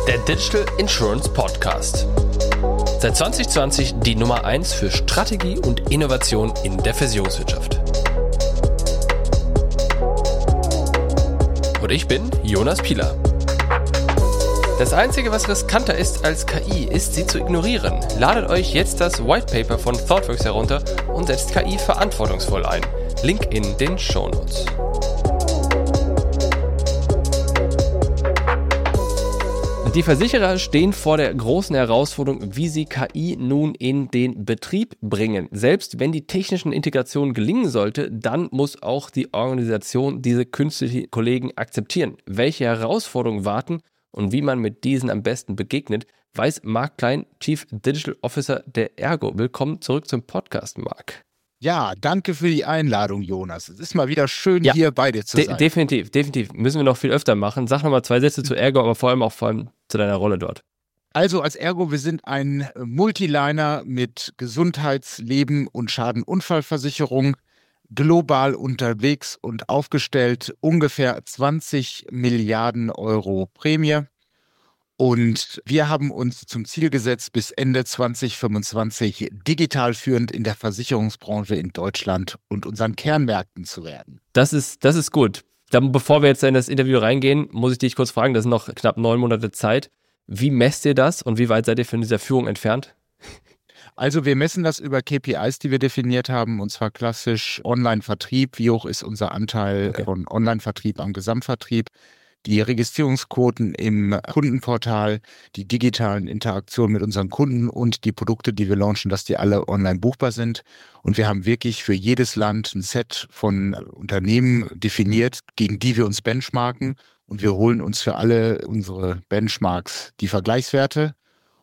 Der Digital Insurance Podcast. Seit 2020 die Nummer 1 für Strategie und Innovation in der Versicherungswirtschaft. Und ich bin Jonas Piehler. Das Einzige, was riskanter ist als KI, ist sie zu ignorieren. Ladet euch jetzt das White Paper von ThoughtWorks herunter und setzt KI verantwortungsvoll ein. Link in den Shownotes. Die Versicherer stehen vor der großen Herausforderung, wie sie KI nun in den Betrieb bringen. Selbst wenn die technischen Integrationen gelingen sollte, dann muss auch die Organisation diese künstlichen Kollegen akzeptieren. Welche Herausforderungen warten und wie man mit diesen am besten begegnet, weiß Marc Klein, Chief Digital Officer der ERGO. Willkommen zurück zum Podcast, Marc. Ja, danke für die Einladung, Jonas. Es ist mal wieder schön, hier bei dir zu sein. Definitiv. Müssen wir noch viel öfter machen. Sag nochmal 2 Sätze zu ERGO, aber vor allem zu deiner Rolle dort. Also als ERGO, wir sind ein Multiliner mit Gesundheits-, Leben- und Schadenunfallversicherung, global unterwegs und aufgestellt, ungefähr 20 Milliarden Euro Prämie. Und wir haben uns zum Ziel gesetzt, bis Ende 2025 digital führend in der Versicherungsbranche in Deutschland und unseren Kernmärkten zu werden. Das ist gut. Dann, bevor wir jetzt in das Interview reingehen, muss ich dich kurz fragen, das sind noch knapp 9 Monate Zeit. Wie messt ihr das und wie weit seid ihr von dieser Führung entfernt? Also wir messen das über KPIs, die wir definiert haben, und zwar klassisch Online-Vertrieb. Wie hoch ist unser Anteil von Online-Vertrieb am Gesamtvertrieb? Die Registrierungsquoten im Kundenportal, die digitalen Interaktionen mit unseren Kunden und die Produkte, die wir launchen, dass die alle online buchbar sind. Und wir haben wirklich für jedes Land ein Set von Unternehmen definiert, gegen die wir uns benchmarken. Und wir holen uns für alle unsere Benchmarks die Vergleichswerte.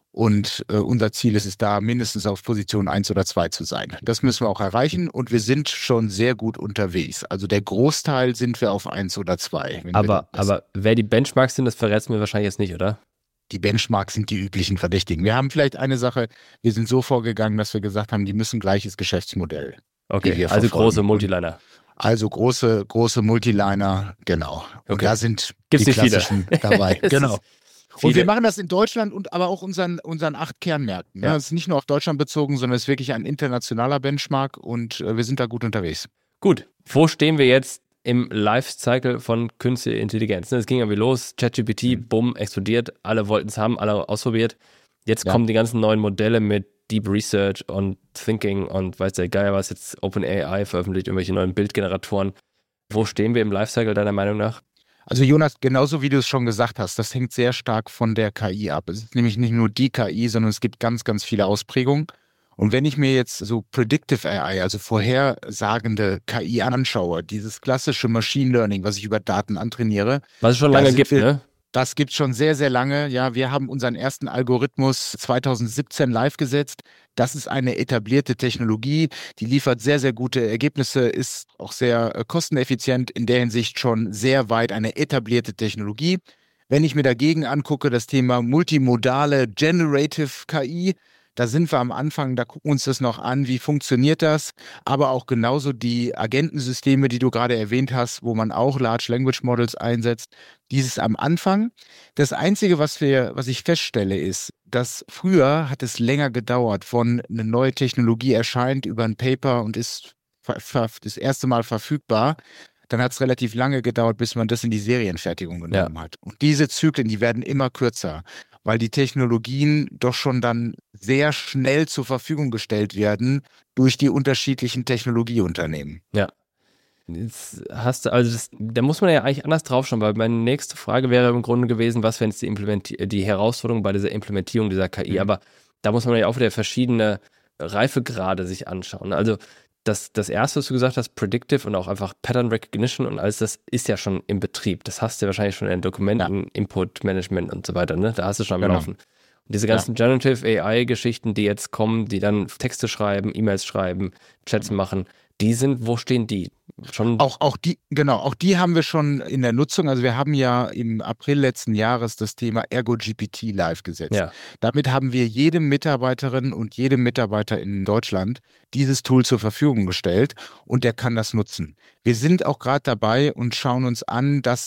Und unser Ziel ist es da, mindestens auf Position 1 oder 2 zu sein. Das müssen wir auch erreichen und wir sind schon sehr gut unterwegs. Also der Großteil sind wir auf 1 oder 2. Aber wer die Benchmarks sind, das verrätst du mir wahrscheinlich jetzt nicht, oder? Die Benchmarks sind die üblichen Verdächtigen. Wir haben vielleicht eine Sache, wir sind so vorgegangen, dass wir gesagt haben, die müssen gleiches Geschäftsmodell. Okay, also große Multiliner. Also große Multiliner, genau. Und da sind Gibt's die klassischen dabei. Genau. Und wir machen das in Deutschland und aber auch unseren 8 Kernmärkten. Ja. Das ist nicht nur auf Deutschland bezogen, sondern es ist wirklich ein internationaler Benchmark und wir sind da gut unterwegs. Gut, wo stehen wir jetzt im Lifecycle von künstlicher Intelligenz? Es ging irgendwie los, ChatGPT, bumm, explodiert, alle wollten es haben, alle ausprobiert. Jetzt kommen die ganzen neuen Modelle mit Deep Research und Thinking und weiß der Geier was, jetzt OpenAI veröffentlicht irgendwelche neuen Bildgeneratoren. Wo stehen wir im Lifecycle deiner Meinung nach? Also Jonas, genauso wie du es schon gesagt hast, das hängt sehr stark von der KI ab. Es ist nämlich nicht nur die KI, sondern es gibt ganz, ganz viele Ausprägungen. Und wenn ich mir jetzt so Predictive AI, also vorhersagende KI anschaue, dieses klassische Machine Learning, was ich über Daten antrainiere. Was es schon lange gibt, ne? Das gibt es schon sehr, sehr lange. Ja, wir haben unseren ersten Algorithmus 2017 live gesetzt. Das ist eine etablierte Technologie, die liefert sehr, sehr gute Ergebnisse, ist auch sehr kosteneffizient, in der Hinsicht schon sehr weit eine etablierte Technologie. Wenn ich mir dagegen angucke, das Thema multimodale Generative KI, da sind wir am Anfang, da gucken wir uns das noch an, wie funktioniert das, aber auch genauso die Agentensysteme, die du gerade erwähnt hast, wo man auch Large Language Models einsetzt, dieses am Anfang. Das Einzige, was ich feststelle, ist, dass früher hat es länger gedauert, von eine neue Technologie erscheint über ein Paper und ist das erste Mal verfügbar. Dann hat es relativ lange gedauert, bis man das in die Serienfertigung genommen hat. Und diese Zyklen, die werden immer kürzer, weil die Technologien doch schon dann sehr schnell zur Verfügung gestellt werden durch die unterschiedlichen Technologieunternehmen. Ja. Jetzt da muss man ja eigentlich anders drauf schauen, weil meine nächste Frage wäre im Grunde gewesen, was wären jetzt die Herausforderungen bei dieser Implementierung dieser KI? Aber da muss man ja auch wieder verschiedene Reifegrade sich anschauen. Also das erste, was du gesagt hast, Predictive und auch einfach Pattern Recognition und alles, das ist ja schon im Betrieb. Das hast du ja wahrscheinlich schon in Dokumenten, Input Management und so weiter, ne? Da hast du schon am Laufen. Und diese ganzen Generative AI-Geschichten, die jetzt kommen, die dann Texte schreiben, E-Mails schreiben, Chats machen, wo stehen die? Schon auch die haben wir schon in der Nutzung. Also wir haben ja im April letzten Jahres das Thema ERGO-GPT live gesetzt. Ja. Damit haben wir jedem Mitarbeiterin und jedem Mitarbeiter in Deutschland dieses Tool zur Verfügung gestellt und der kann das nutzen. Wir sind auch gerade dabei und schauen uns an, das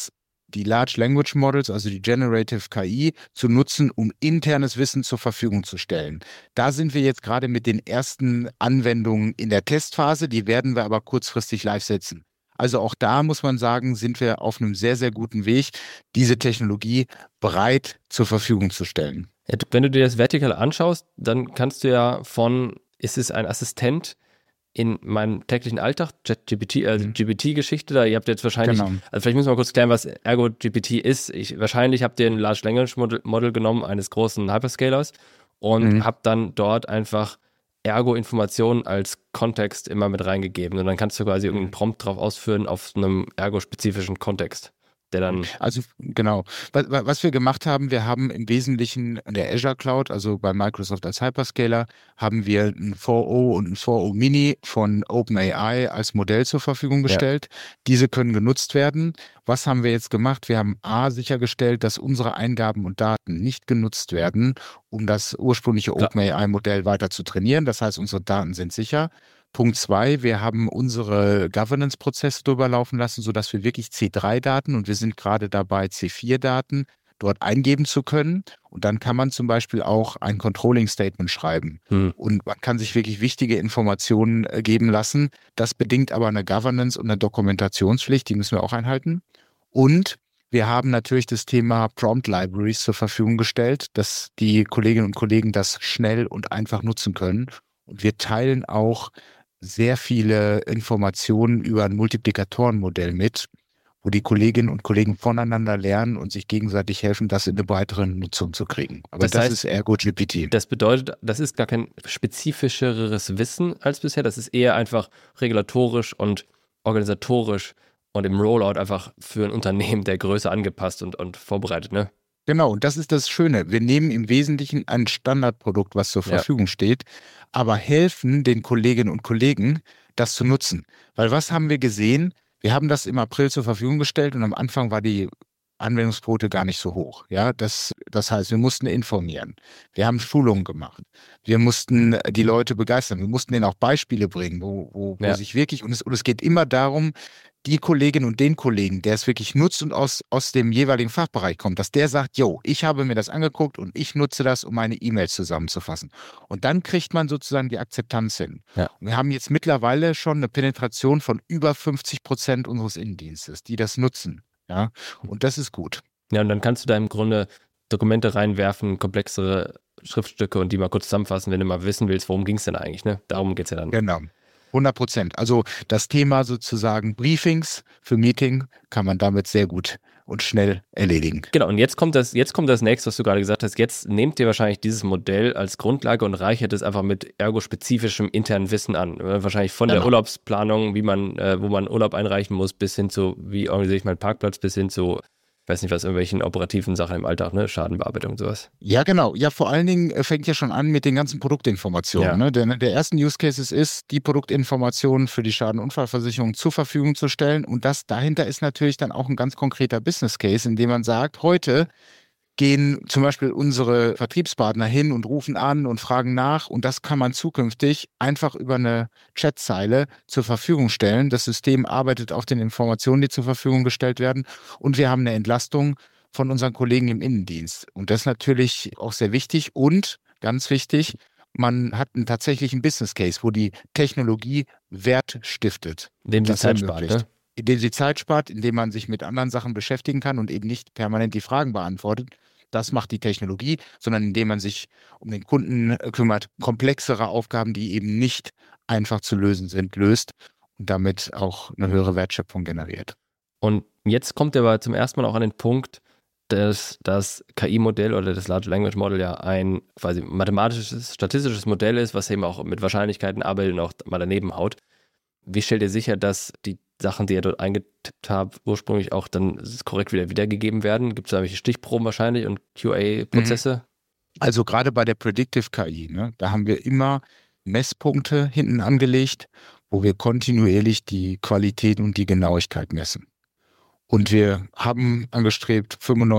die Large Language Models, also die Generative KI, zu nutzen, um internes Wissen zur Verfügung zu stellen. Da sind wir jetzt gerade mit den ersten Anwendungen in der Testphase, die werden wir aber kurzfristig live setzen. Also auch da muss man sagen, sind wir auf einem sehr, sehr guten Weg, diese Technologie breit zur Verfügung zu stellen. Ja, wenn du dir das Vertical anschaust, dann kannst du ja ist es ein Assistent in meinem täglichen Alltag, ChatGPT, GPT-Geschichte, da ihr habt jetzt wahrscheinlich, Genau. also vielleicht müssen wir mal kurz klären, was Ergo GPT ist. Wahrscheinlich habt ihr ein Large Language Model genommen, eines großen Hyperscalers und habt dann dort einfach Ergo-Informationen als Kontext immer mit reingegeben und dann kannst du quasi irgendeinen Prompt drauf ausführen auf einem Ergo-spezifischen Kontext, der dann... Also genau. Was wir gemacht haben, wir haben im Wesentlichen in der Azure Cloud, also bei Microsoft als Hyperscaler, haben wir ein 4o und ein 4o Mini von OpenAI als Modell zur Verfügung gestellt. Ja. Diese können genutzt werden. Was haben wir jetzt gemacht? Wir haben sichergestellt, dass unsere Eingaben und Daten nicht genutzt werden, um das ursprüngliche OpenAI-Modell weiter zu trainieren. Das heißt, unsere Daten sind sicher. Punkt 2, wir haben unsere Governance-Prozesse drüber laufen lassen, sodass wir wirklich C3-Daten und wir sind gerade dabei, C4-Daten dort eingeben zu können. Und dann kann man zum Beispiel auch ein Controlling-Statement schreiben. Und man kann sich wirklich wichtige Informationen geben lassen. Das bedingt aber eine Governance und eine Dokumentationspflicht, die müssen wir auch einhalten. Und wir haben natürlich das Thema Prompt Libraries zur Verfügung gestellt, dass die Kolleginnen und Kollegen das schnell und einfach nutzen können. Und wir teilen auch sehr viele Informationen über ein Multiplikatorenmodell mit, wo die Kolleginnen und Kollegen voneinander lernen und sich gegenseitig helfen, das in eine breitere Nutzung zu kriegen. Aber das heißt, ist Ergo GPT. Das bedeutet, das ist gar kein spezifischeres Wissen als bisher, das ist eher einfach regulatorisch und organisatorisch und im Rollout einfach für ein Unternehmen der Größe angepasst und vorbereitet, ne? Genau, und das ist das Schöne. Wir nehmen im Wesentlichen ein Standardprodukt, was zur Verfügung steht, aber helfen den Kolleginnen und Kollegen, das zu nutzen. Weil was haben wir gesehen? Wir haben das im April zur Verfügung gestellt und am Anfang war die Anwendungsquote gar nicht so hoch. Ja, das heißt, wir mussten informieren. Wir haben Schulungen gemacht. Wir mussten die Leute begeistern. Wir mussten denen auch Beispiele bringen, wo sich wirklich, und es geht immer darum, die Kollegin und den Kollegen, der es wirklich nutzt und aus dem jeweiligen Fachbereich kommt, dass der sagt, yo, ich habe mir das angeguckt und ich nutze das, um meine E-Mails zusammenzufassen. Und dann kriegt man sozusagen die Akzeptanz hin. Ja. Und wir haben jetzt mittlerweile schon eine Penetration von über 50% unseres Innendienstes, die das nutzen. Ja, und das ist gut. Ja, und dann kannst du da im Grunde Dokumente reinwerfen, komplexere Schriftstücke und die mal kurz zusammenfassen, wenn du mal wissen willst, worum ging es denn eigentlich, ne? Darum geht es ja dann. Genau. 100%. Also das Thema sozusagen Briefings für Meeting kann man damit sehr gut und schnell erledigen. Genau, und jetzt kommt das nächste, was du gerade gesagt hast. Jetzt nehmt ihr wahrscheinlich dieses Modell als Grundlage und reichert es einfach mit ergo-spezifischem internen Wissen an. Wahrscheinlich von der Urlaubsplanung, wo man Urlaub einreichen muss, bis hin zu, wie organisiere ich meinen Parkplatz, bis hin zu, ich weiß nicht was, irgendwelchen operativen Sachen im Alltag, ne? Schadenbearbeitung und sowas. Ja, genau. Ja, vor allen Dingen fängt ja schon an mit den ganzen Produktinformationen. Ja. Ne? Der ersten Use Cases ist, die Produktinformationen für die Schadenunfallversicherung zur Verfügung zu stellen. Und dahinter ist natürlich dann auch ein ganz konkreter Business Case, in dem man sagt, heute gehen zum Beispiel unsere Vertriebspartner hin und rufen an und fragen nach. Und das kann man zukünftig einfach über eine Chatzeile zur Verfügung stellen. Das System arbeitet auf den Informationen, die zur Verfügung gestellt werden. Und wir haben eine Entlastung von unseren Kollegen im Innendienst. Und das ist natürlich auch sehr wichtig. Und ganz wichtig, man hat einen tatsächlichen Business Case, wo die Technologie Wert stiftet. Indem sie Zeit spart, ne? Indem sie Zeit spart, indem man sich mit anderen Sachen beschäftigen kann und eben nicht permanent die Fragen beantwortet. Das macht die Technologie, sondern indem man sich um den Kunden kümmert, komplexere Aufgaben, die eben nicht einfach zu lösen sind, löst und damit auch eine höhere Wertschöpfung generiert. Und jetzt kommt er aber zum ersten Mal auch an den Punkt, dass das KI-Modell oder das Large Language Model ja ein quasi mathematisches, statistisches Modell ist, was eben auch mit Wahrscheinlichkeiten arbeitet und auch mal daneben haut. Wie stellt ihr sicher, dass die Sachen, die ihr dort eingetippt habt, ursprünglich auch dann korrekt wiedergegeben werden? Gibt es da welche Stichproben wahrscheinlich und QA-Prozesse? Also gerade bei der Predictive KI, ne, da haben wir immer Messpunkte hinten angelegt, wo wir kontinuierlich die Qualität und die Genauigkeit messen. Und wir haben angestrebt,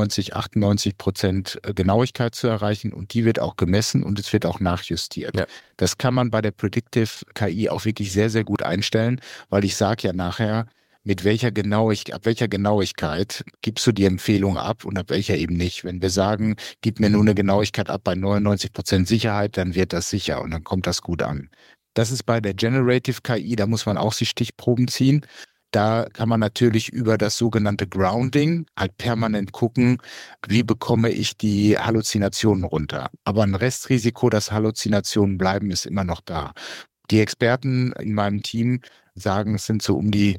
95-98% Genauigkeit zu erreichen und die wird auch gemessen und es wird auch nachjustiert. Ja. Das kann man bei der Predictive KI auch wirklich sehr, sehr gut einstellen, weil ich sage ja nachher, ab welcher Genauigkeit gibst du die Empfehlung ab und ab welcher eben nicht. Wenn wir sagen, gib mir nur eine Genauigkeit ab bei 99% Sicherheit, dann wird das sicher und dann kommt das gut an. Das ist bei der Generative KI, da muss man auch die Stichproben ziehen. Da kann man natürlich über das sogenannte Grounding halt permanent gucken, wie bekomme ich die Halluzinationen runter. Aber ein Restrisiko, dass Halluzinationen bleiben, ist immer noch da. Die Experten in meinem Team sagen, es sind so um die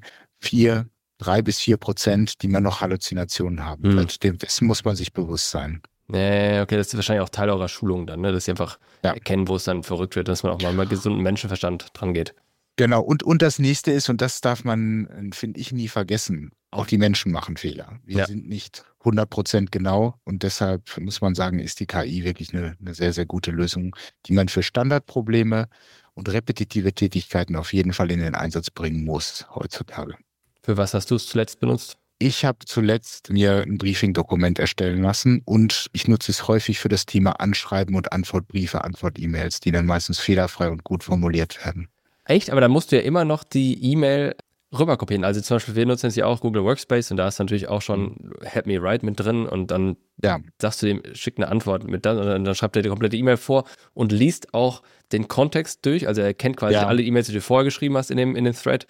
3-4%, die man noch Halluzinationen haben wird. Dessen muss man sich bewusst sein. Nee, okay, das ist wahrscheinlich auch Teil eurer Schulung dann, ne? Dass sie einfach erkennen, wo es dann verrückt wird, dass man auch mal mit gesundem Menschenverstand dran geht. Genau, und das nächste ist, und das darf man, finde ich, nie vergessen, auch die Menschen machen Fehler. Wir sind nicht 100% genau und deshalb muss man sagen, ist die KI wirklich eine sehr, sehr gute Lösung, die man für Standardprobleme und repetitive Tätigkeiten auf jeden Fall in den Einsatz bringen muss heutzutage. Für was hast du es zuletzt benutzt? Ich habe zuletzt mir ein Briefing-Dokument erstellen lassen und ich nutze es häufig für das Thema Anschreiben und Antwortbriefe, Antwort-E-Mails, die dann meistens fehlerfrei und gut formuliert werden. Echt? Aber da musst du ja immer noch die E-Mail rüberkopieren. Also zum Beispiel, wir nutzen jetzt ja auch Google Workspace und da ist natürlich auch schon Help Me Write mit drin und dann sagst du dem, schick eine Antwort mit dann und dann schreibt er die komplette E-Mail vor und liest auch den Kontext durch. Also er kennt quasi alle E-Mails, die du vorher geschrieben hast in dem Thread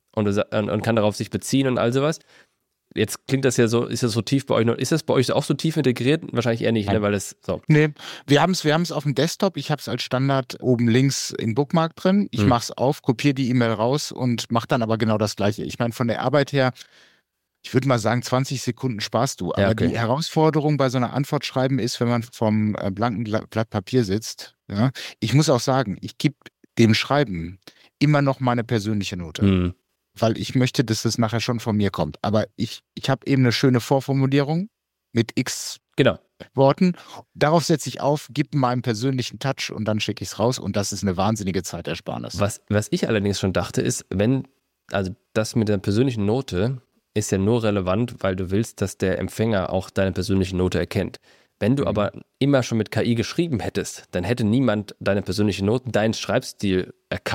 und kann darauf sich beziehen und all sowas. Jetzt klingt das ja so, ist das so tief bei euch noch? Ist das bei euch auch so tief integriert? Wahrscheinlich eher nicht, ne? Weil es so. Nee, wir haben es auf dem Desktop. Ich habe es als Standard oben links in Bookmark drin. Ich mache es auf, kopiere die E-Mail raus und mache dann aber genau das Gleiche. Ich meine, von der Arbeit her, ich würde mal sagen, 20 Sekunden sparst du. Aber die Herausforderung bei so einer Antwort schreiben ist, wenn man vom blanken Blatt Papier sitzt. Ja, ich muss auch sagen, ich gebe dem Schreiben immer noch meine persönliche Note. Weil ich möchte, dass das nachher schon von mir kommt. Aber ich habe eben eine schöne Vorformulierung mit x Worten. Darauf setze ich auf, gebe meinen persönlichen Touch und dann schicke ich es raus und das ist eine wahnsinnige Zeitersparnis. Was ich allerdings schon dachte, ist, also das mit der persönlichen Note ist ja nur relevant, weil du willst, dass der Empfänger auch deine persönliche Note erkennt. Wenn du aber immer schon mit KI geschrieben hättest, dann hätte niemand deine persönliche Note, deinen Schreibstil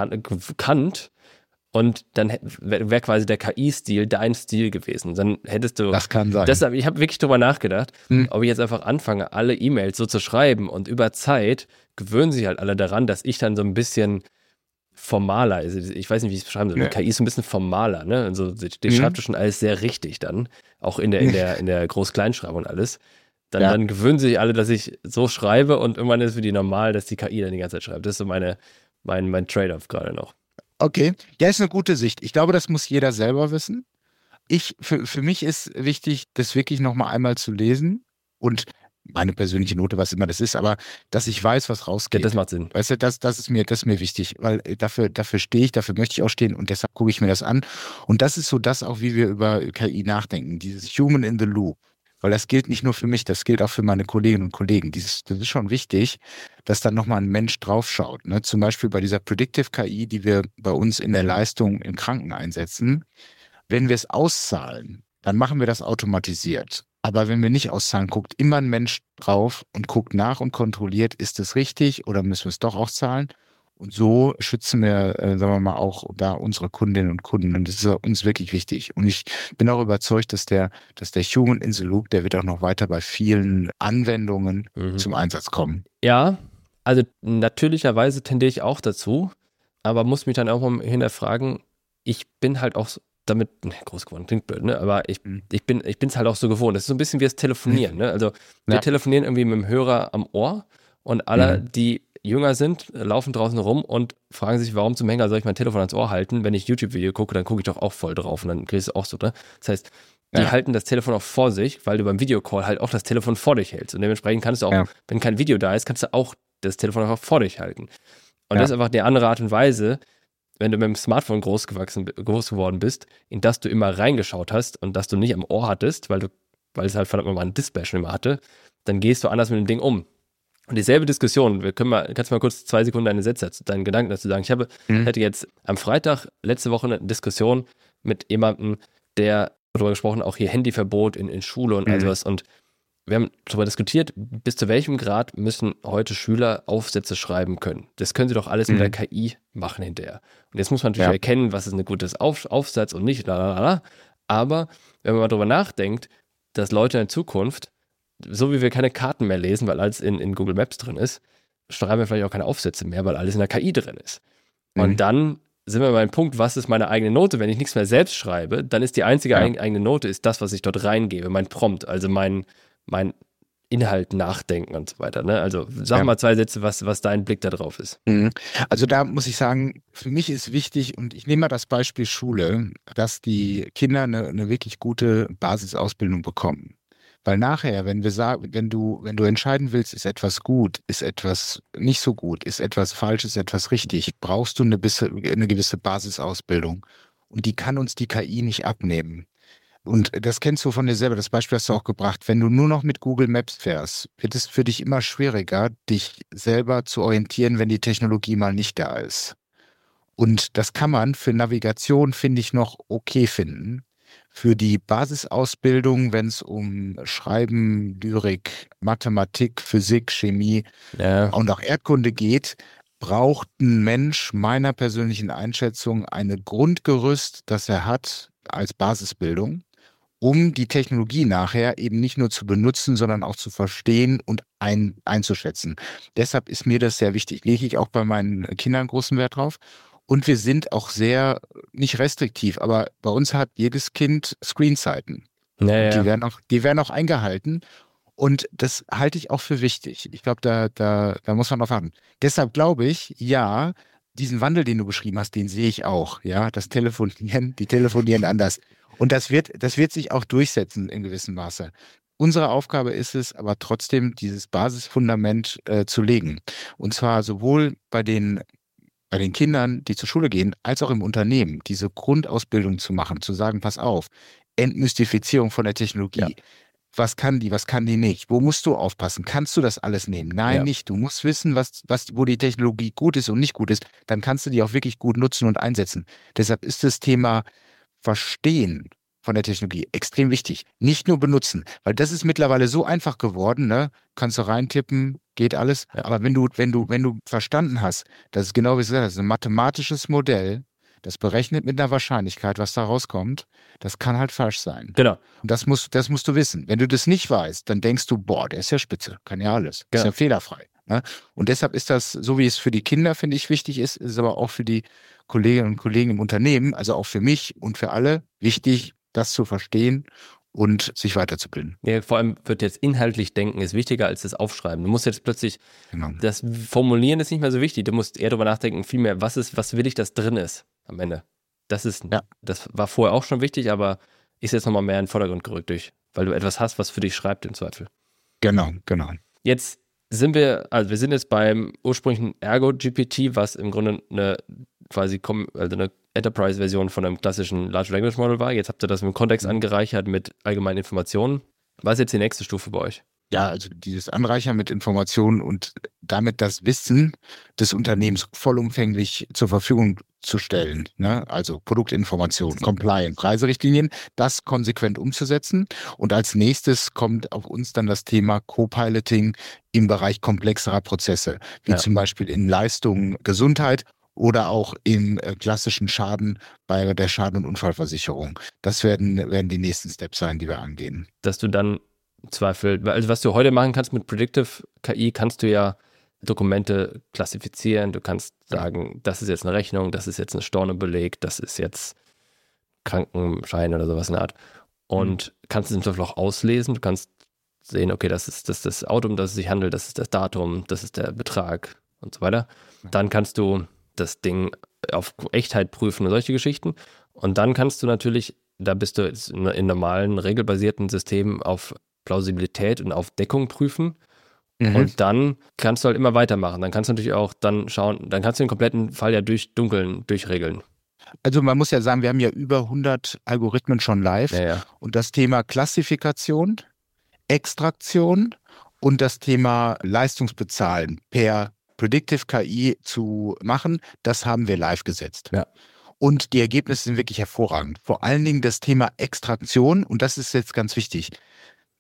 gekannt. Und dann wäre quasi der KI-Stil dein Stil gewesen. Dann hättest du. Das kann sein. Deshalb, ich habe wirklich drüber nachgedacht, ob ich jetzt einfach anfange, alle E-Mails so zu schreiben und über Zeit gewöhnen sich halt alle daran, dass ich dann so ein bisschen formaler, also ich weiß nicht, wie ich es beschreiben soll. Die KI ist so ein bisschen formaler, ne? Also die schreibt schon alles sehr richtig dann, auch in der Groß-Kleinschreibung und alles. Dann gewöhnen sich alle, dass ich so schreibe und irgendwann ist es für die normal, dass die KI dann die ganze Zeit schreibt. Das ist so mein Trade-off gerade noch. Okay, ja, ist eine gute Sicht. Ich glaube, das muss jeder selber wissen. Für mich ist wichtig, das wirklich nochmal einmal zu lesen und meine persönliche Note, was immer das ist, aber dass ich weiß, was rausgeht. Ja, das macht Sinn. Weißt du, das ist mir wichtig, weil dafür stehe ich, dafür möchte ich auch stehen und deshalb gucke ich mir das an. Und das ist so das auch, wie wir über KI nachdenken, dieses Human in the Loop. Weil das gilt nicht nur für mich, das gilt auch für meine Kolleginnen und Kollegen. Das ist schon wichtig, dass dann nochmal ein Mensch draufschaut. Ne? Zum Beispiel bei dieser Predictive KI, die wir bei uns in der Leistung im Kranken einsetzen. Wenn wir es auszahlen, dann machen wir das automatisiert. Aber wenn wir nicht auszahlen, guckt immer ein Mensch drauf und guckt nach und kontrolliert, ist es richtig oder müssen wir es doch auszahlen? Und so schützen wir, sagen wir mal, auch da unsere Kundinnen und Kunden. Und das ist uns wirklich wichtig. Und ich bin auch überzeugt, dass der Human in the Loop, der wird auch noch weiter bei vielen Anwendungen zum Einsatz kommen. Ja, also natürlicherweise tendiere ich auch dazu, aber muss mich dann auch mal hinterfragen, ich bin halt auch damit groß geworden, klingt blöd, ne? Aber ich bin es halt auch so gewohnt. Das ist so ein bisschen wie das Telefonieren, ne? Also wir telefonieren irgendwie mit dem Hörer am Ohr und alle, die jünger sind, laufen draußen rum und fragen sich, warum zum Henker soll ich mein Telefon ans Ohr halten? Wenn ich YouTube-Video gucke, dann gucke ich doch auch voll drauf und dann kriegst du auch so, ne? Das heißt, die halten das Telefon auch vor sich, weil du beim Videocall halt auch das Telefon vor dich hältst. Und dementsprechend kannst du auch, wenn kein Video da ist, kannst du auch das Telefon einfach vor dich halten. Und das ist einfach eine andere Art und Weise, wenn du mit dem Smartphone groß geworden bist, in das du immer reingeschaut hast und das du nicht am Ohr hattest, weil es halt verdammt mal ein Display schon immer hatte, dann gehst du anders mit dem Ding um. Und dieselbe Diskussion, kannst du mal kurz 2 Sekunden deinen Gedanken dazu sagen. Ich hatte jetzt am Freitag letzte Woche eine Diskussion mit jemandem, der darüber gesprochen, auch hier Handyverbot in Schule und all sowas. Und wir haben darüber diskutiert, bis zu welchem Grad müssen heute Schüler Aufsätze schreiben können. Das können sie doch alles mit der KI machen hinterher. Und jetzt muss man natürlich erkennen, was ist ein gutes Aufsatz und nicht, aber wenn man mal drüber nachdenkt, dass Leute in Zukunft, so wie wir keine Karten mehr lesen, weil alles in Google Maps drin ist, schreiben wir vielleicht auch keine Aufsätze mehr, weil alles in der KI drin ist. Und dann sind wir bei dem Punkt, was ist meine eigene Note? Wenn ich nichts mehr selbst schreibe, dann ist die einzige eigene Note ist das, was ich dort reingebe, mein Prompt, also mein Inhalt nachdenken und so weiter. Ne? Also sag mal 2 Sätze, was dein Blick da drauf ist. Also da muss ich sagen, für mich ist wichtig, und ich nehme mal das Beispiel Schule, dass die Kinder eine wirklich gute Basisausbildung bekommen. Weil nachher, wenn du entscheiden willst, ist etwas gut, ist etwas nicht so gut, ist etwas falsch, ist etwas richtig, brauchst du eine gewisse Basisausbildung. Und die kann uns die KI nicht abnehmen. Und das kennst du von dir selber, das Beispiel hast du auch gebracht. Wenn du nur noch mit Google Maps fährst, wird es für dich immer schwieriger, dich selber zu orientieren, wenn die Technologie mal nicht da ist. Und das kann man für Navigation, finde ich, noch okay finden. Für die Basisausbildung, wenn es um Schreiben, Lyrik, Mathematik, Physik, Chemie und auch Erdkunde geht, braucht ein Mensch meiner persönlichen Einschätzung ein Grundgerüst, das er hat als Basisbildung, um die Technologie nachher eben nicht nur zu benutzen, sondern auch zu verstehen und einzuschätzen. Deshalb ist mir das sehr wichtig. Lege ich auch bei meinen Kindern großen Wert drauf. Und wir sind auch sehr, nicht restriktiv, aber bei uns hat jedes Kind Screenzeiten. Die werden auch eingehalten. Und das halte ich auch für wichtig. Ich glaube, da muss man drauf achten. Deshalb glaube ich, ja, diesen Wandel, den du beschrieben hast, den sehe ich auch. Ja, die telefonieren anders. Und das wird sich auch durchsetzen in gewissem Maße. Unsere Aufgabe ist es, aber trotzdem dieses Basisfundament zu legen. Und zwar sowohl bei den Kindern, die zur Schule gehen, als auch im Unternehmen, diese Grundausbildung zu machen, zu sagen, pass auf, Entmystifizierung von der Technologie. Ja. Was kann die nicht? Wo musst du aufpassen? Kannst du das alles nehmen? Nein, nicht. Du musst wissen, wo die Technologie gut ist und nicht gut ist. Dann kannst du die auch wirklich gut nutzen und einsetzen. Deshalb ist das Thema Verstehen von der Technologie extrem wichtig. Nicht nur benutzen, weil das ist mittlerweile so einfach geworden, ne? Kannst du reintippen, geht alles. Ja. Aber wenn du verstanden hast, das ist genau wie es gesagt hast, ein mathematisches Modell, das berechnet mit einer Wahrscheinlichkeit, was da rauskommt, das kann halt falsch sein. Genau. Und das musst du wissen. Wenn du das nicht weißt, dann denkst du, boah, der ist ja spitze, kann ja alles, ist ja fehlerfrei. Ne? Und deshalb ist das, so wie es für die Kinder, finde ich, wichtig ist es aber auch für die Kolleginnen und Kollegen im Unternehmen, also auch für mich und für alle, wichtig, das zu verstehen und sich weiterzubilden. Ja, vor allem wird jetzt inhaltlich denken, ist wichtiger als das Aufschreiben. Du musst jetzt plötzlich, das Formulieren ist nicht mehr so wichtig. Du musst eher darüber nachdenken, vielmehr, was will ich, dass drin ist am Ende. Das war vorher auch schon wichtig, aber ist jetzt nochmal mehr in den Vordergrund gerückt weil du etwas hast, was für dich schreibt im Zweifel. Genau. Jetzt sind wir sind jetzt beim ursprünglichen Ergo-GPT, was im Grunde eine Enterprise-Version von einem klassischen Large Language Model war. Jetzt habt ihr das im Kontext angereichert mit allgemeinen Informationen. Was ist jetzt die nächste Stufe bei euch? Ja, also dieses Anreichern mit Informationen und damit das Wissen des Unternehmens vollumfänglich zur Verfügung zu stellen. Ne? Also Produktinformation, Compliance, Preiserichtlinien, das konsequent umzusetzen. Und als nächstes kommt auf uns dann das Thema Co-Piloting im Bereich komplexerer Prozesse, wie zum Beispiel in Leistung, Gesundheit oder auch im klassischen Schaden bei der Schaden- und Unfallversicherung. Das werden die nächsten Steps sein, die wir angehen. Dass du dann Zweifel, also was du heute machen kannst mit Predictive KI, kannst du ja Dokumente klassifizieren. Du kannst sagen, das ist jetzt eine Rechnung, das ist jetzt ein Stornobeleg, das ist jetzt Krankenschein oder sowas in der Art. Und kannst es im Zweifel auch auslesen. Du kannst sehen, okay, das ist das Auto, um das es sich handelt, das ist das Datum, das ist der Betrag und so weiter. Dann kannst du das Ding auf Echtheit prüfen und solche Geschichten. Und dann kannst du natürlich, da bist du in normalen, regelbasierten Systemen auf Plausibilität und auf Deckung prüfen. Und dann kannst du halt immer weitermachen. Dann kannst du natürlich auch dann schauen, dann kannst du den kompletten Fall ja durchregeln. Also man muss ja sagen, wir haben ja über 100 Algorithmen schon live. Ja. Und das Thema Klassifikation, Extraktion und das Thema Leistungsbezahlen per Predictive KI zu machen, das haben wir live gesetzt. Ja. Und die Ergebnisse sind wirklich hervorragend. Vor allen Dingen das Thema Extraktion, und das ist jetzt ganz wichtig.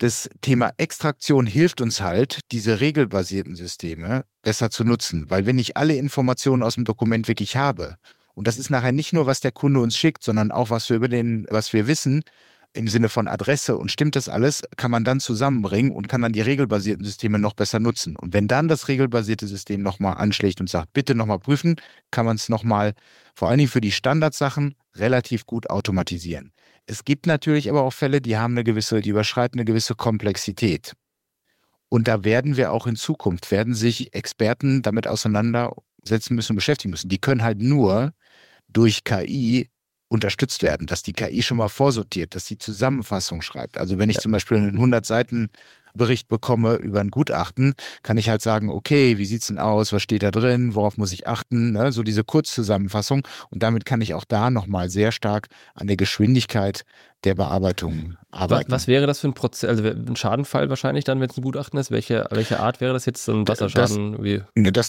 das Thema Extraktion hilft uns halt, diese regelbasierten Systeme besser zu nutzen. Weil wenn ich alle Informationen aus dem Dokument wirklich habe, und das ist nachher nicht nur, was der Kunde uns schickt, sondern auch, was wir wissen, im Sinne von Adresse und stimmt das alles, kann man dann zusammenbringen und kann dann die regelbasierten Systeme noch besser nutzen. Und wenn dann das regelbasierte System nochmal anschlägt und sagt, bitte nochmal prüfen, kann man es nochmal, vor allen Dingen für die Standardsachen, relativ gut automatisieren. Es gibt natürlich aber auch Fälle, die überschreiten eine gewisse Komplexität. Und da werden wir auch in Zukunft, werden sich Experten damit auseinandersetzen müssen und beschäftigen müssen. Die können halt nur durch KI unterstützt werden, dass die KI schon mal vorsortiert, dass die Zusammenfassung schreibt. Also wenn ich zum Beispiel einen 100-Seiten-Bericht bekomme über ein Gutachten, kann ich halt sagen, okay, wie sieht's denn aus, was steht da drin, worauf muss ich achten, ne? So diese Kurzzusammenfassung. Und damit kann ich auch da nochmal sehr stark an der Geschwindigkeit der Bearbeitung arbeiten. Was wäre das für ein Prozess, also ein Schadenfall wahrscheinlich dann, wenn es ein Gutachten ist? Welche Art wäre das jetzt, so ein Wasserschaden?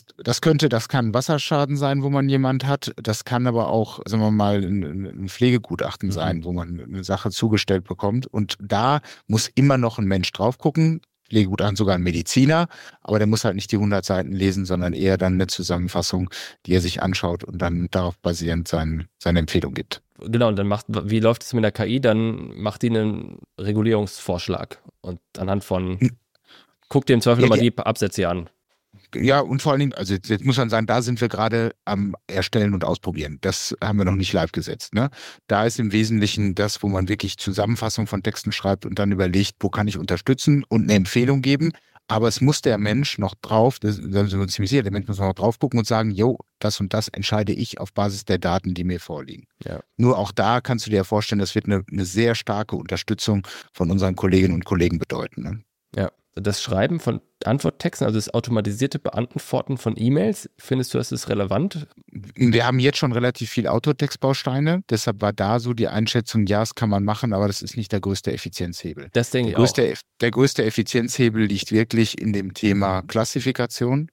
Das kann ein Wasserschaden sein, wo man jemand hat. Das kann aber auch, sagen wir mal, ein Pflegegutachten sein, wo man eine Sache zugestellt bekommt. Und da muss immer noch ein Mensch drauf gucken. Pflegegutachten sogar ein Mediziner, aber der muss halt nicht die 100 Seiten lesen, sondern eher dann eine Zusammenfassung, die er sich anschaut und dann darauf basierend seine Empfehlung gibt. Genau, und dann wie läuft es mit der KI? Dann macht die einen Regulierungsvorschlag und anhand von, guckt dir im Zweifel nochmal die Absätze hier an. Ja, und vor allen Dingen, also jetzt muss man sagen, da sind wir gerade am Erstellen und Ausprobieren. Das haben wir noch nicht live gesetzt. Ne? Da ist im Wesentlichen das, wo man wirklich Zusammenfassung von Texten schreibt und dann überlegt, wo kann ich unterstützen und eine Empfehlung geben. Aber es muss der Mensch noch drauf, da sind wir uns ziemlich sicher, der Mensch muss noch drauf gucken und sagen, jo, das und das entscheide ich auf Basis der Daten, die mir vorliegen. Ja. Nur auch da kannst du dir ja vorstellen, das wird eine sehr starke Unterstützung von unseren Kolleginnen und Kollegen bedeuten. Ne? Ja, das Schreiben von Antworttexten, also das automatisierte Beantworten von E-Mails, findest du, das ist relevant? Wir haben jetzt schon relativ viel Autotextbausteine, deshalb war da so die Einschätzung, ja, das kann man machen, aber das ist nicht der größte Effizienzhebel. Das denke ich auch. Der größte Effizienzhebel liegt wirklich in dem Thema Klassifikation,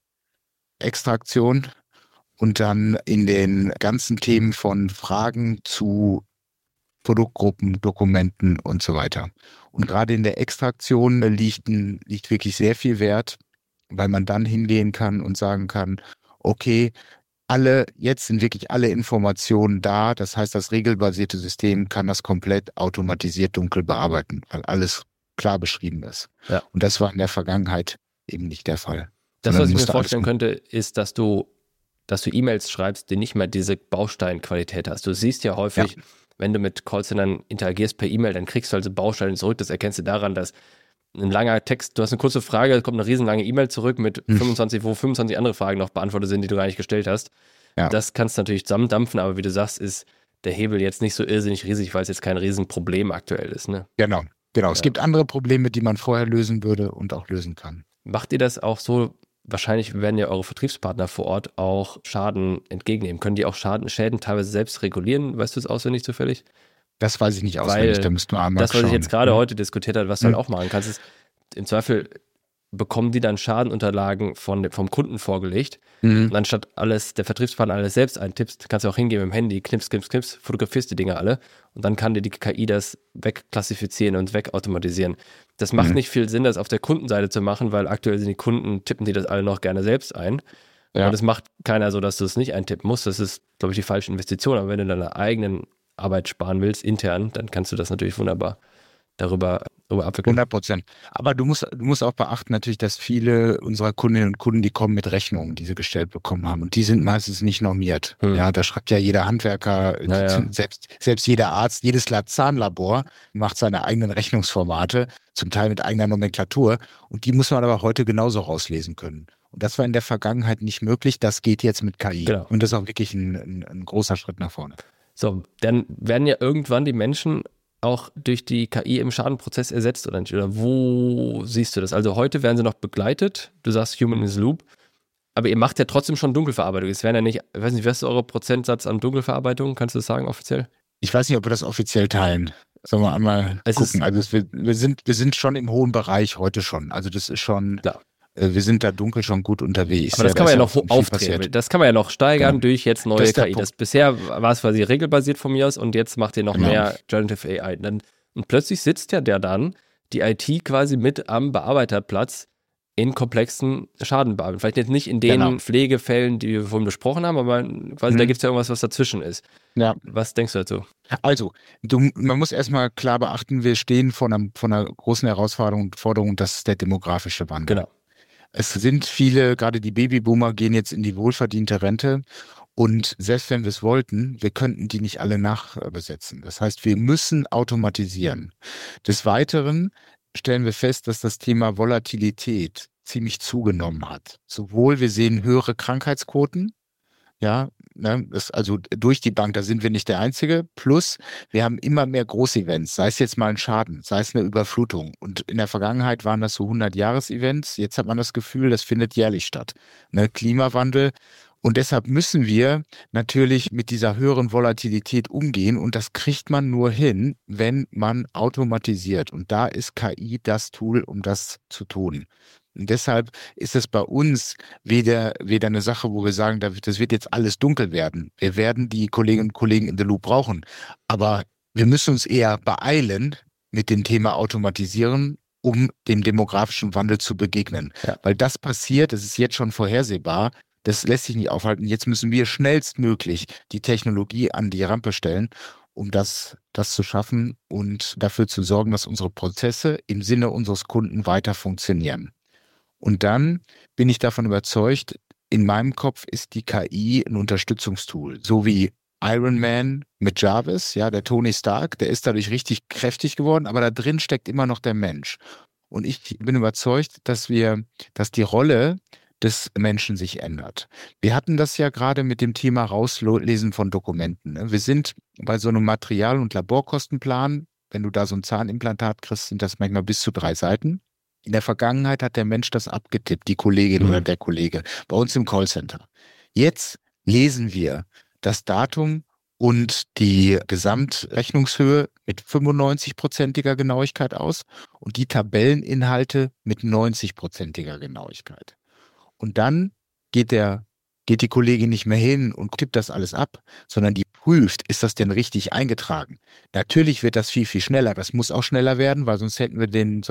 Extraktion und dann in den ganzen Themen von Fragen zu Produktgruppen, Dokumenten und so weiter. Und gerade in der Extraktion liegt wirklich sehr viel Wert, weil man dann hingehen kann und sagen kann, okay, jetzt sind wirklich alle Informationen da. Das heißt, das regelbasierte System kann das komplett automatisiert dunkel bearbeiten, weil alles klar beschrieben ist. Ja. Und das war in der Vergangenheit eben nicht der Fall. Das, was ich mir vorstellen könnte, ist, dass du E-Mails schreibst, die nicht mehr diese Bausteinqualität hast. Du siehst ja häufig, wenn du mit Callcentern interagierst per E-Mail, dann kriegst du also Bausteine zurück. Das erkennst du daran, dass ein langer Text, du hast eine kurze Frage, es kommt eine riesenlange E-Mail zurück mit 25 andere Fragen noch beantwortet sind, die du gar nicht gestellt hast. Ja. Das kannst du natürlich zusammendampfen, aber wie du sagst, ist der Hebel jetzt nicht so irrsinnig riesig, weil es jetzt kein Riesenproblem aktuell ist. Ne? Genau. Ja. Es gibt andere Probleme, die man vorher lösen würde und auch lösen kann. Macht ihr das auch so? Wahrscheinlich werden ja eure Vertriebspartner vor Ort auch Schaden entgegennehmen. Können die auch Schäden teilweise selbst regulieren? Weißt du es auswendig zufällig? Das weiß ich nicht auswendig, da müssten wir einmal das, was ich jetzt gerade heute diskutiert habe, was du halt auch machen kannst, ist, im Zweifel bekommen die dann Schadenunterlagen vom Kunden vorgelegt. Und anstatt der Vertriebspartner alles selbst eintippst, kannst du auch hingehen mit dem Handy, knips, fotografierst die Dinge alle und dann kann dir die KI das wegklassifizieren und wegautomatisieren. Das macht nicht viel Sinn, das auf der Kundenseite zu machen, weil aktuell sind die Kunden, tippen die das alle noch gerne selbst ein. Ja. Und das macht keiner so, dass du es nicht eintippen musst. Das ist, glaube ich, die falsche Investition. Aber wenn du deine eigenen Arbeit sparen willst, intern, dann kannst du das natürlich wunderbar darüber abwickeln. 100%. Aber du musst auch beachten natürlich, dass viele unserer Kundinnen und Kunden, die kommen mit Rechnungen, die sie gestellt bekommen haben. Und die sind meistens nicht normiert. Ja, da schreibt ja jeder Handwerker, selbst jeder Arzt, jedes Zahnlabor macht seine eigenen Rechnungsformate, zum Teil mit eigener Nomenklatur. Und die muss man aber heute genauso rauslesen können. Und das war in der Vergangenheit nicht möglich. Das geht jetzt mit KI. Genau. Und das ist auch wirklich ein großer Schritt nach vorne. So, dann werden ja irgendwann die Menschen auch durch die KI im Schadenprozess ersetzt oder nicht? Oder wo siehst du das? Also heute werden sie noch begleitet, du sagst Human in the Loop, aber ihr macht ja trotzdem schon Dunkelverarbeitung. Es werden ja nicht, ich weiß nicht, was ist eure Prozentsatz an Dunkelverarbeitung? Kannst du das sagen offiziell? Ich weiß nicht, ob wir das offiziell teilen. Sollen wir einmal gucken. Also wir sind schon im hohen Bereich heute schon. Also das ist schon... Klar. Wir sind da dunkel schon gut unterwegs. Aber das kann man ja noch aufdrehen. Das kann man ja noch steigern durch jetzt neue KI. Bisher war es quasi regelbasiert von mir aus und jetzt macht ihr noch mehr Generative AI. Und plötzlich sitzt ja der dann, die IT quasi mit am Bearbeiterplatz in komplexen Schadenbearbeitungen. Vielleicht jetzt nicht in den Pflegefällen, die wir vorhin besprochen haben, aber quasi da gibt es ja irgendwas, was dazwischen ist. Ja. Was denkst du dazu? Also, man muss erstmal klar beachten, wir stehen vor einer großen Herausforderung und Forderung, das ist der demografische Wandel. Genau. Es sind viele, gerade die Babyboomer gehen jetzt in die wohlverdiente Rente. Und selbst wenn wir es wollten, wir könnten die nicht alle nachbesetzen. Das heißt, wir müssen automatisieren. Des Weiteren stellen wir fest, dass das Thema Volatilität ziemlich zugenommen hat. Sowohl wir sehen höhere Krankheitsquoten, ja, ne, also durch die Bank, da sind wir nicht der Einzige. Plus, wir haben immer mehr Großevents, sei es jetzt mal ein Schaden, sei es eine Überflutung. Und in der Vergangenheit waren das so 100-Jahres-Events. Jetzt hat man das Gefühl, das findet jährlich statt. Ne, Klimawandel. Und deshalb müssen wir natürlich mit dieser höheren Volatilität umgehen. Und das kriegt man nur hin, wenn man automatisiert. Und da ist KI das Tool, um das zu tun. Und deshalb ist es bei uns weder eine Sache, wo wir sagen, das wird jetzt alles dunkel werden. Wir werden die Kolleginnen und Kollegen in the Loop brauchen. Aber wir müssen uns eher beeilen mit dem Thema Automatisieren, um dem demografischen Wandel zu begegnen. Ja. Weil das passiert, das ist jetzt schon vorhersehbar. Das lässt sich nicht aufhalten. Jetzt müssen wir schnellstmöglich die Technologie an die Rampe stellen, um das zu schaffen und dafür zu sorgen, dass unsere Prozesse im Sinne unseres Kunden weiter funktionieren. Und dann bin ich davon überzeugt, in meinem Kopf ist die KI ein Unterstützungstool. So wie Iron Man mit Jarvis, ja, der Tony Stark, der ist dadurch richtig kräftig geworden, aber da drin steckt immer noch der Mensch. Und ich bin überzeugt, dass die Rolle des Menschen sich ändert. Wir hatten das ja gerade mit dem Thema Rauslesen von Dokumenten. Wir sind bei so einem Material- und Laborkostenplan, wenn du da so ein Zahnimplantat kriegst, sind das manchmal bis zu 3 Seiten. In der Vergangenheit hat der Mensch das abgetippt, die Kollegin oder der Kollege, bei uns im Callcenter. Jetzt lesen wir das Datum und die Gesamtrechnungshöhe mit 95%iger Genauigkeit aus und die Tabelleninhalte mit 90%iger Genauigkeit. Und dann geht die Kollegin nicht mehr hin und tippt das alles ab, sondern die prüft, ist das denn richtig eingetragen? Natürlich wird das viel, viel schneller. Das muss auch schneller werden, weil könnten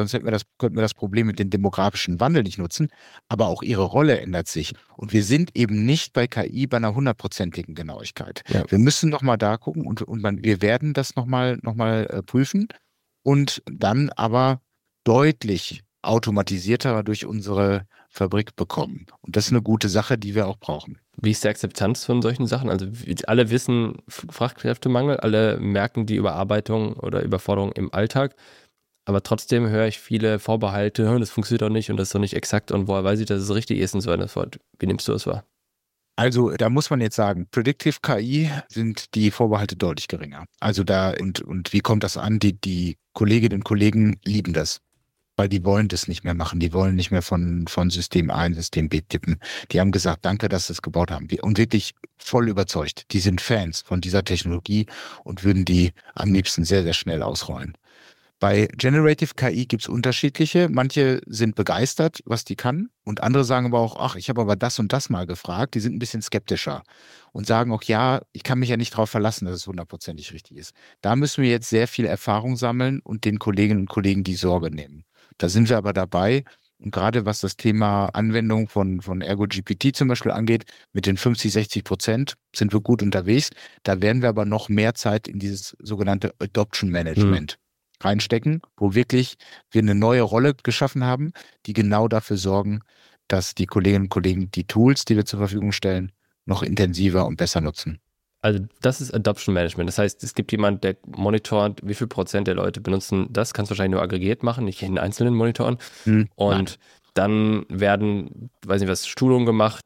wir das Problem mit dem demografischen Wandel nicht nutzen. Aber auch ihre Rolle ändert sich. Und wir sind eben nicht bei KI bei einer 100%igen Genauigkeit. Ja. Wir müssen nochmal da gucken und wir werden das nochmal prüfen und dann aber deutlich automatisierter durch unsere Fabrik bekommen. Und das ist eine gute Sache, die wir auch brauchen. Wie ist die Akzeptanz von solchen Sachen? Also alle wissen Fachkräftemangel, alle merken die Überarbeitung oder Überforderung im Alltag, aber trotzdem höre ich viele Vorbehalte, das funktioniert doch nicht und das ist doch nicht exakt und woher weiß ich, dass es richtig ist und so weiter. Wie nimmst du das wahr? Also da muss man jetzt sagen, Predictive KI sind die Vorbehalte deutlich geringer. Also und wie kommt das an? Die Kolleginnen und Kollegen lieben das. Weil die wollen das nicht mehr machen. Die wollen nicht mehr von System A in System B tippen. Die haben gesagt, danke, dass sie es gebaut haben. Und wirklich voll überzeugt. Die sind Fans von dieser Technologie und würden die am liebsten sehr, sehr schnell ausrollen. Bei Generative KI gibt es unterschiedliche. Manche sind begeistert, was die kann. Und andere sagen aber auch, ach, ich habe aber das und das mal gefragt. Die sind ein bisschen skeptischer und sagen auch, ja, ich kann mich ja nicht darauf verlassen, dass es 100%ig richtig ist. Da müssen wir jetzt sehr viel Erfahrung sammeln und den Kolleginnen und Kollegen die Sorge nehmen. Da sind wir aber dabei. Und gerade was das Thema Anwendung von Ergo-GPT zum Beispiel angeht, mit den 50-60% sind wir gut unterwegs. Da werden wir aber noch mehr Zeit in dieses sogenannte Adoption Management reinstecken, wo wirklich wir eine neue Rolle geschaffen haben, die genau dafür sorgen, dass die Kolleginnen und Kollegen die Tools, die wir zur Verfügung stellen, noch intensiver und besser nutzen. Also das ist Adoption Management. Das heißt, es gibt jemand, der monitort, wie viel Prozent der Leute benutzen das. Kannst du wahrscheinlich nur aggregiert machen, nicht in einzelnen Monitoren. Und dann werden, weiß nicht was, Schulungen gemacht,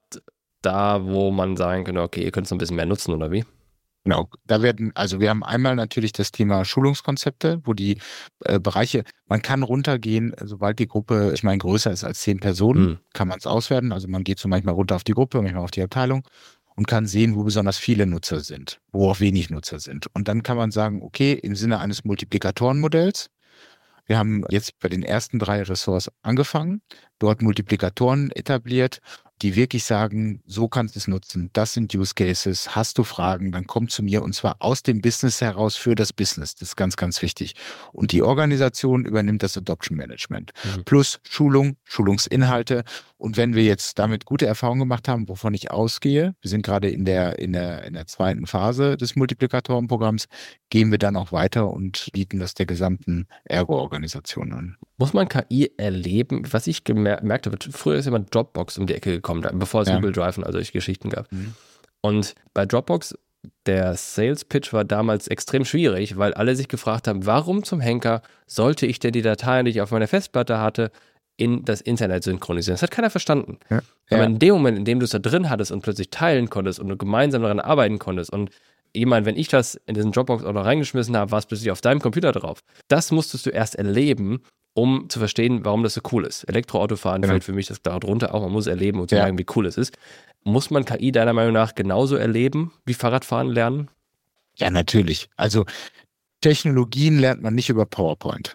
da wo man sagen kann, okay, ihr könnt es noch ein bisschen mehr nutzen, oder wie? Genau, wir haben einmal natürlich das Thema Schulungskonzepte, wo die Bereiche, man kann runtergehen, sobald die Gruppe, ich meine, größer ist als 10 Personen, kann man es auswerten. Also man geht so manchmal runter auf die Gruppe, manchmal auf die Abteilung und kann sehen, wo besonders viele Nutzer sind, wo auch wenig Nutzer sind. Und dann kann man sagen, okay, im Sinne eines Multiplikatorenmodells, wir haben jetzt bei den ersten 3 Ressorts angefangen, dort Multiplikatoren etabliert, die wirklich sagen, so kannst du es nutzen, das sind Use Cases, hast du Fragen, dann komm zu mir und zwar aus dem Business heraus für das Business. Das ist ganz, ganz wichtig. Und die Organisation übernimmt das Adoption Management. Plus Schulung, Schulungsinhalte. Und wenn wir jetzt damit gute Erfahrungen gemacht haben, wovon ich ausgehe, wir sind gerade in der zweiten Phase des Multiplikatorenprogramms, gehen wir dann auch weiter und bieten das der gesamten Ergo-Organisation an. Muss man KI erleben? Was ich gemerkt habe, früher ist immer Dropbox um die Ecke gekommen, bevor es Google Drive und all solche Geschichten gab. Und bei Dropbox, der Sales Pitch war damals extrem schwierig, weil alle sich gefragt haben, warum zum Henker sollte ich denn die Dateien, die ich auf meiner Festplatte hatte, in das Internet synchronisieren? Das hat keiner verstanden. Aber in dem Moment, in dem du es da drin hattest und plötzlich teilen konntest und du gemeinsam daran arbeiten konntest und jemand, wenn ich das in diesen Dropbox auch noch reingeschmissen habe, war es plötzlich auf deinem Computer drauf. Das musstest du erst erleben, um zu verstehen, warum das so cool ist. Elektroautofahren fällt für mich das darunter auch. Man muss erleben und zu merken, wie cool es ist. Muss man KI deiner Meinung nach genauso erleben wie Fahrradfahren lernen? Ja, natürlich. Also Technologien lernt man nicht über PowerPoint.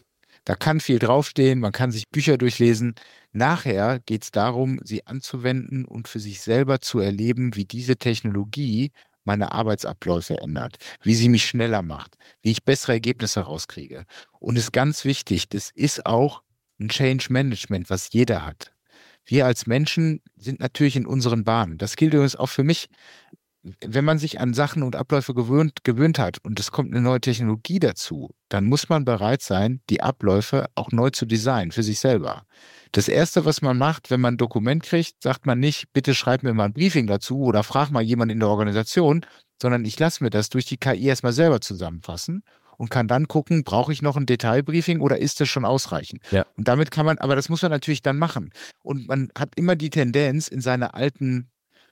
Da kann viel draufstehen, man kann sich Bücher durchlesen. Nachher geht es darum, sie anzuwenden und für sich selber zu erleben, wie diese Technologie meine Arbeitsabläufe ändert, wie sie mich schneller macht, wie ich bessere Ergebnisse rauskriege. Und ist ganz wichtig, das ist auch ein Change Management, was jeder hat. Wir als Menschen sind natürlich in unseren Bahnen. Das gilt übrigens auch für mich. Wenn man sich an Sachen und Abläufe gewöhnt hat und es kommt eine neue Technologie dazu, dann muss man bereit sein, die Abläufe auch neu zu designen für sich selber. Das Erste, was man macht, wenn man ein Dokument kriegt, sagt man nicht, bitte schreib mir mal ein Briefing dazu oder frag mal jemanden in der Organisation, sondern ich lasse mir das durch die KI erstmal selber zusammenfassen und kann dann gucken, brauche ich noch ein Detailbriefing oder ist das schon ausreichend? Und damit kann man, aber das muss man natürlich dann machen. Und man hat immer die Tendenz, in seine alten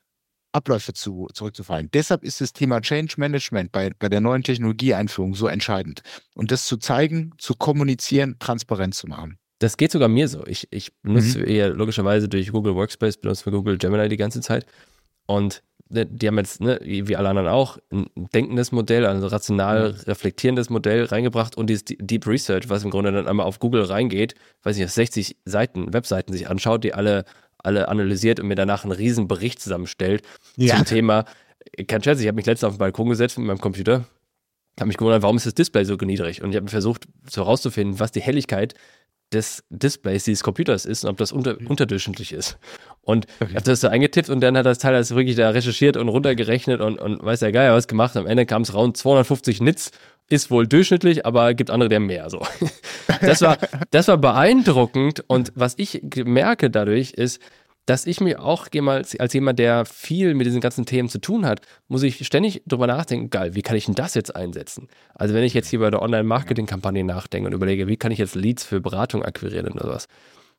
Abläufe zurückzufallen. Deshalb ist das Thema Change Management bei der neuen Technologieeinführung so entscheidend. Und das zu zeigen, zu kommunizieren, transparent zu machen. Das geht sogar mir so. Ich benutze eher logischerweise durch Google Workspace, benutze für Google Gemini die ganze Zeit. Und die haben jetzt, wie alle anderen auch, ein denkendes Modell, also rational reflektierendes Modell reingebracht und dieses Deep Research, was im Grunde dann einmal auf Google reingeht, weiß nicht, 60 Webseiten sich anschaut, die alle analysiert und mir danach einen riesen Bericht zusammenstellt zum Thema. Kein Scherz, ich habe mich letztens auf den Balkon gesetzt mit meinem Computer, habe mich gewundert, warum ist das Display so niedrig? Und ich habe versucht herauszufinden, was die Helligkeit des Displays dieses Computers ist und ob das unterdurchschnittlich ist. Und ich habe das so eingetippt und dann hat das Teil das wirklich da recherchiert und runtergerechnet und weiß der Geier was gemacht. Am Ende kam es raus, 250 Nits, ist wohl durchschnittlich, aber gibt andere, die haben mehr. So. Das war beeindruckend und was ich merke dadurch ist, dass ich mir auch als jemand, der viel mit diesen ganzen Themen zu tun hat, muss ich ständig drüber nachdenken, geil, wie kann ich denn das jetzt einsetzen? Also wenn ich jetzt hier bei der Online-Marketing-Kampagne nachdenke und überlege, wie kann ich jetzt Leads für Beratung akquirieren oder sowas,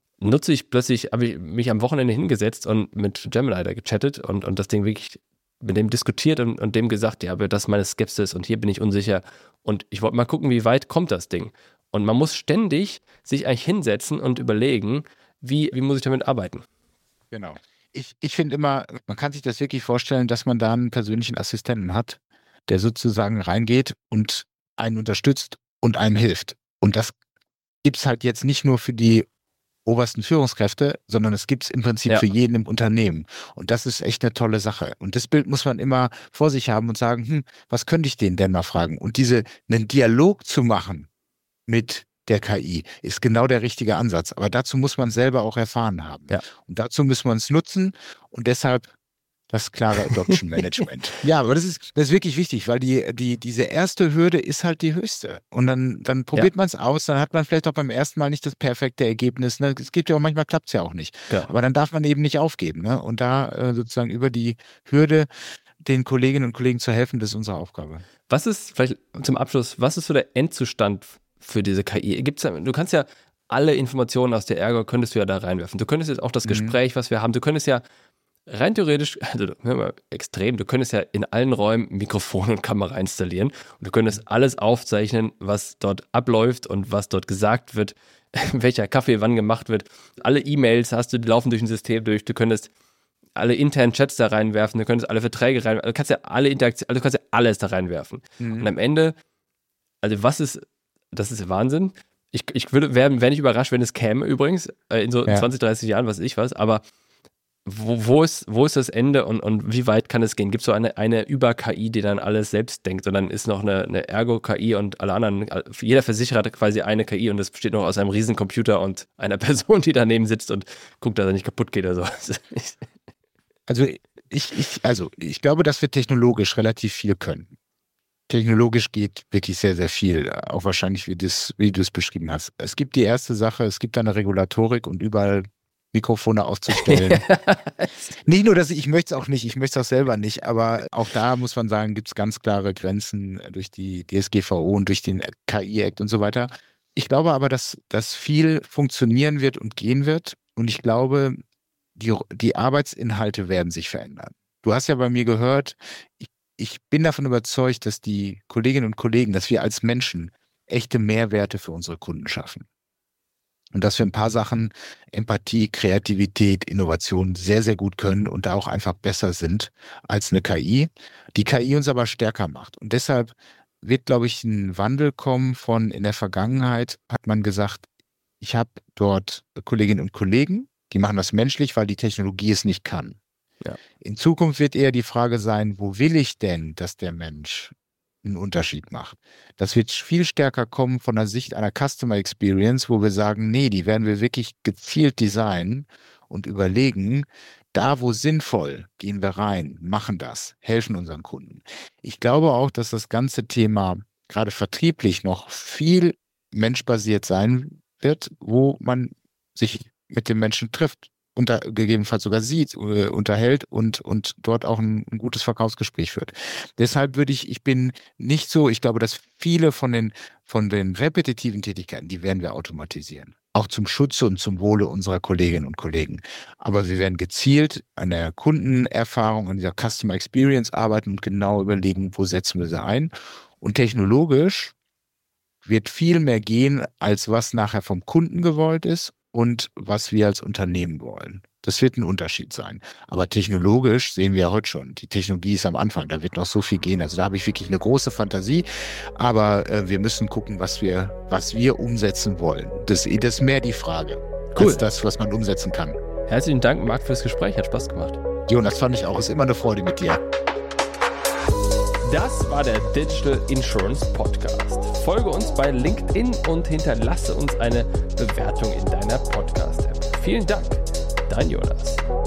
habe ich mich am Wochenende hingesetzt und mit Gemini da gechattet und das Ding wirklich mit dem diskutiert und dem gesagt, ja, aber das ist meine Skepsis und hier bin ich unsicher und ich wollte mal gucken, wie weit kommt das Ding? Und man muss ständig sich eigentlich hinsetzen und überlegen, wie muss ich damit arbeiten? Genau. Ich finde immer, man kann sich das wirklich vorstellen, dass man da einen persönlichen Assistenten hat, der sozusagen reingeht und einen unterstützt und einem hilft. Und das gibt es halt jetzt nicht nur für die obersten Führungskräfte, sondern es gibt es im Prinzip für jeden im Unternehmen. Und das ist echt eine tolle Sache. Und das Bild muss man immer vor sich haben und sagen, was könnte ich den denn mal fragen? Und einen Dialog zu machen mit der KI ist genau der richtige Ansatz. Aber dazu muss man selber auch erfahren haben. Ja. Und dazu müssen wir es nutzen und deshalb das klare Adoption Management. Ja, aber das ist wirklich wichtig, weil diese erste Hürde ist halt die höchste. Und dann probiert man es aus, dann hat man vielleicht auch beim ersten Mal nicht das perfekte Ergebnis. Ne? Es gibt ja auch manchmal klappt es ja auch nicht. Ja. Aber dann darf man eben nicht aufgeben. Ne? Und da sozusagen über die Hürde den Kolleginnen und Kollegen zu helfen, das ist unsere Aufgabe. Was ist, vielleicht zum Abschluss, was ist so der Endzustand für diese KI? Du kannst ja alle Informationen aus der Ergo könntest du ja da reinwerfen. Du könntest jetzt auch das Gespräch, was wir haben, du könntest ja rein theoretisch, also extrem, du könntest ja in allen Räumen Mikrofon und Kamera installieren und du könntest alles aufzeichnen, was dort abläuft und was dort gesagt wird, welcher Kaffee wann gemacht wird. Alle E-Mails die laufen durch ein System durch, du könntest alle internen Chats da reinwerfen, du könntest alle Verträge reinwerfen, du kannst ja alle Interaktionen, also du kannst ja alles da reinwerfen. Und am Ende, also das ist Wahnsinn. Wäre nicht überrascht, wenn es käme übrigens, in so 20, 30 Jahren, was, aber wo ist das Ende und wie weit kann es gehen? Gibt es so eine Über-KI, die dann alles selbst denkt und dann ist noch eine Ergo-KI und alle anderen, jeder Versicherer hat quasi eine KI und das besteht noch aus einem riesen Computer und einer Person, die daneben sitzt und guckt, dass er nicht kaputt geht oder so. Also ich glaube, dass wir technologisch relativ viel können. Technologisch geht wirklich sehr, sehr viel, auch wahrscheinlich, wie du es beschrieben hast. Es gibt die erste Sache, es gibt eine Regulatorik und überall Mikrofone aufzustellen. Nicht nur, dass ich möchte es auch nicht, ich möchte es auch selber nicht, aber auch da muss man sagen, gibt es ganz klare Grenzen durch die DSGVO und durch den KI-Act und so weiter. Ich glaube aber, dass viel funktionieren wird und gehen wird und ich glaube, die Arbeitsinhalte werden sich verändern. Du hast ja bei mir gehört, ich bin davon überzeugt, dass die Kolleginnen und Kollegen, dass wir als Menschen echte Mehrwerte für unsere Kunden schaffen. Und dass wir ein paar Sachen, Empathie, Kreativität, Innovation sehr, sehr gut können und da auch einfach besser sind als eine KI, die KI uns aber stärker macht. Und deshalb wird, glaube ich, ein Wandel kommen von in der Vergangenheit, hat man gesagt, ich habe dort Kolleginnen und Kollegen, die machen das menschlich, weil die Technologie es nicht kann. Ja. In Zukunft wird eher die Frage sein, wo will ich denn, dass der Mensch einen Unterschied macht? Das wird viel stärker kommen von der Sicht einer Customer Experience, wo wir sagen, nee, die werden wir wirklich gezielt designen und überlegen, da wo sinnvoll, gehen wir rein, machen das, helfen unseren Kunden. Ich glaube auch, dass das ganze Thema gerade vertrieblich noch viel menschbasiert sein wird, wo man sich mit den Menschen trifft. Gegebenenfalls sogar sieht, unterhält und dort auch ein gutes Verkaufsgespräch führt. Deshalb ich bin nicht so, ich glaube, dass viele von den repetitiven Tätigkeiten, die werden wir automatisieren. Auch zum Schutze und zum Wohle unserer Kolleginnen und Kollegen. Aber wir werden gezielt an der Kundenerfahrung, an dieser Customer Experience arbeiten und genau überlegen, wo setzen wir sie ein. Und technologisch wird viel mehr gehen, als was nachher vom Kunden gewollt ist und was wir als Unternehmen wollen. Das wird ein Unterschied sein. Aber technologisch sehen wir ja heute schon. Die Technologie ist am Anfang, da wird noch so viel gehen. Also da habe ich wirklich eine große Fantasie. Aber wir müssen gucken, was wir umsetzen wollen. Das ist mehr die Frage, als das, was man umsetzen kann. Herzlichen Dank, Marc, fürs Gespräch. Hat Spaß gemacht. Jonas, fand ich auch. Ist immer eine Freude mit dir. Das war der Digital Insurance Podcast. Folge uns bei LinkedIn und hinterlasse uns eine Bewertung in deiner Podcast-App. Vielen Dank, dein Jonas.